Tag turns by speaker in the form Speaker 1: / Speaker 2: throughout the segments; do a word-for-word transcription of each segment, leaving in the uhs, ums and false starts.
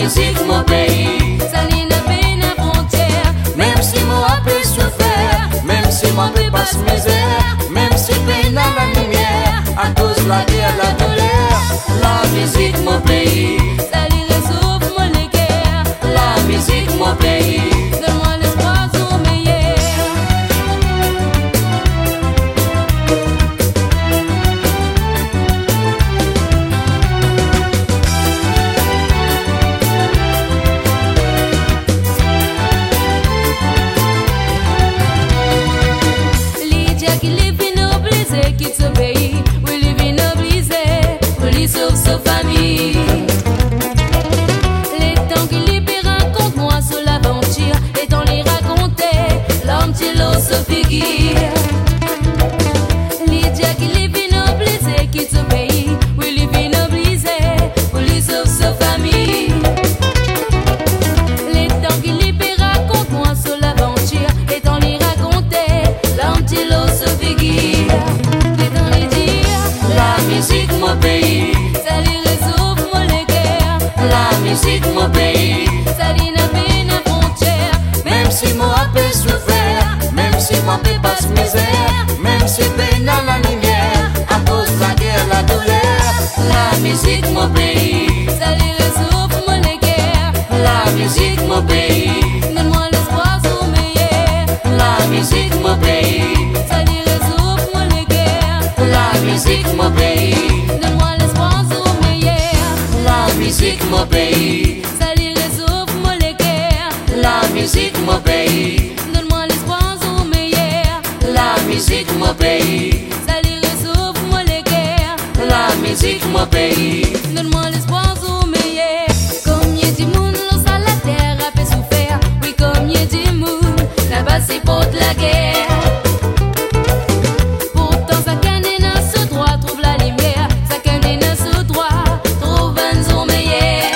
Speaker 1: musique mon pays.
Speaker 2: Ça n'y n'a pas de frontière.
Speaker 1: Même si moi peux souffrir, même si moi peux pas misère, même si peine à la lumière, à cause de la guerre, la douleur, la musique mon pays.
Speaker 2: Ça lui résout moi les guerres.
Speaker 1: La musique mon pays.
Speaker 2: Donne-moi l'espoir au meilleur. Lydia qui les vit nobliser, quitte ce pays. Oui, les vit nobliser, pour lui sauve sa famille. Les temps qu'il libère, raconte-moi sur l'aventure. Et dans les raconter, l'homme philosophique. Lydia qui les vit nobliser, quitte ce pays. Oui, les vit nobliser, pour lui sauve sa famille. Les temps qu'il libère, raconte-moi sur l'aventure. Et dans les raconter, l'homme philosophique. Les temps les dire,
Speaker 1: La musique mon pays.
Speaker 2: ça lui résout moi les guerres.
Speaker 1: La musique mon pays.
Speaker 2: Ça lui n'a pas de frontière.
Speaker 1: Même si moi peux souffrir, même si moi peux pas misère, même si peine à la lumière, à cause de la guerre, la douleur, la musique mon pays.
Speaker 2: Ça lui résout moi les guerres.
Speaker 1: La musique mon pays.
Speaker 2: Donne-moi l'espoir au meilleur.
Speaker 1: La musique mon pays.
Speaker 2: Ça lui résout moi les guerres.
Speaker 1: La musique mon pays.
Speaker 2: Donne-moi l'espoir au meilleur.
Speaker 1: La musique mon pays.
Speaker 2: Ça lui résout moi les guerres.
Speaker 1: La musique mon pays.
Speaker 2: Donne-moi l'espoir au meilleur.
Speaker 1: La musique mon pays.
Speaker 2: Ça lui résout moi les guerres.
Speaker 1: La musique mon pays.
Speaker 2: Donne-moi l'espoir au meilleur. Combien de monde l'on à la terre a fait souffrir. Oui, combien de monde n'a passé pour de la guerre. Pourtant, ça canne dans ce droit trouve la lumière. Ça canne dans ce droit trouve un jour meilleur.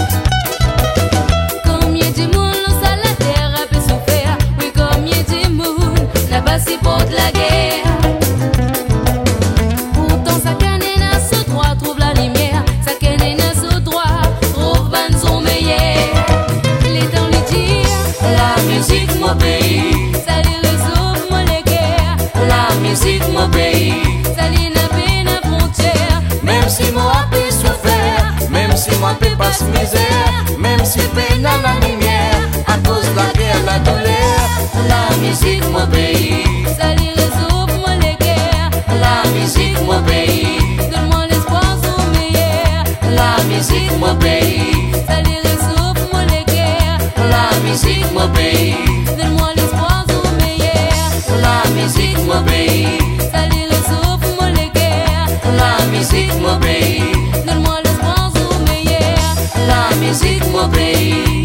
Speaker 2: Combien de monde l'on à la terre a fait souffrir. Oui, combien de monde n'a passé pour de la guerre. Pourtant, ça canne dans ce droit trouve la lumière. Ça canne dans ce droit trouve un jour meilleur. Les temps les dire,
Speaker 1: La musique mon pays.
Speaker 2: ça lui résout moi les guerres.
Speaker 1: La musique mon pays.
Speaker 2: Ça lui n'a pas de frontière.
Speaker 1: Même si moi peux souffrir, même si moi peux pas misère, même si peine à la lumière, à cause de la guerre, la douleur, la musique mon pays.
Speaker 2: Ça lui résout moi les guerres.
Speaker 1: La musique mon pays.
Speaker 2: Donne-moi l'espoir au meilleur.
Speaker 1: La musique mon pays.
Speaker 2: Ça lui résout moi les guerres.
Speaker 1: La musique mon pays.
Speaker 2: Donne-moi l'espoir au meilleur.
Speaker 1: La musique mon pays.
Speaker 2: Ça lui résout moi les guerres.
Speaker 1: La musique mon pays.
Speaker 2: Donne-moi l'espoir au meilleur.
Speaker 1: La musique mon pays.